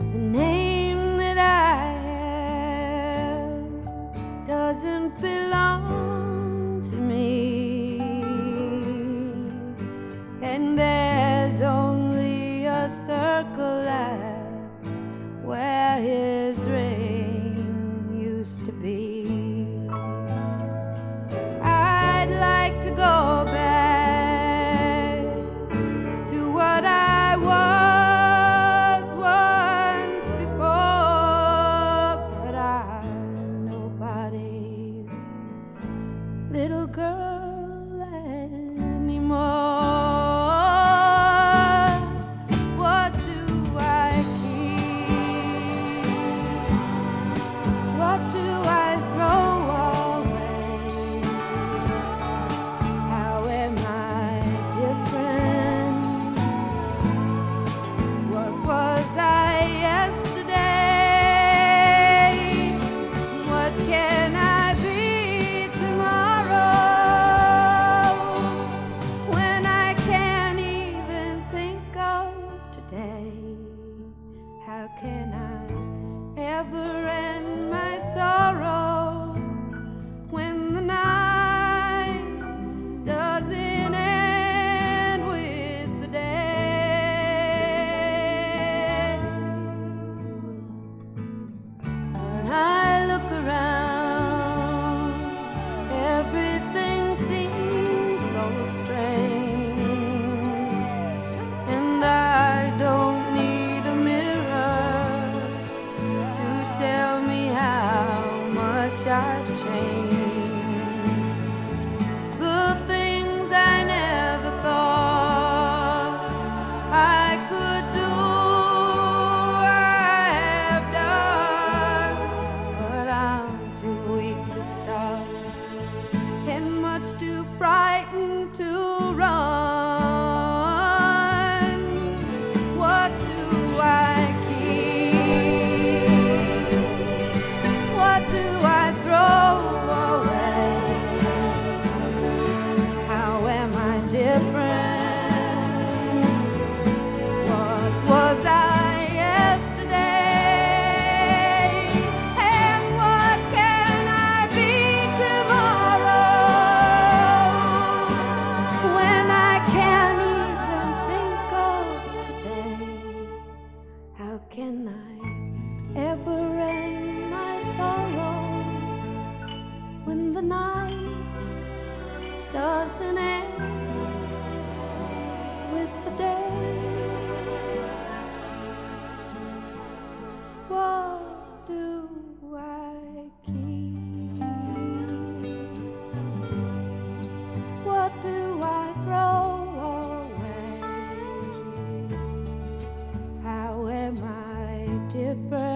The name that I have doesn't belong to me, and there's only a circle left where his ring used to be. I'd like to go back to what I was once before, but I'm nobody's little girl anymore. What do I keep? What do I throw away? How am I different? What was I yesterday? What can I be tomorrow when I can't even think of today? How can I ever end my sorrow when the night doesn't end with the day? When I look around, everything seems so strange, and I don't need a mirror to tell me how much I've changed. The things I never thought I could do, I have done, but I'm too weak to stop and much too frightened to run. What do I keep? What do I throw away? How am I different? What was I yesterday? And what can I be tomorrow when I can't even think of today? How can I ever end my sorrow when the night doesn't end with the day? What do I keep? What do I throw away? How am I different?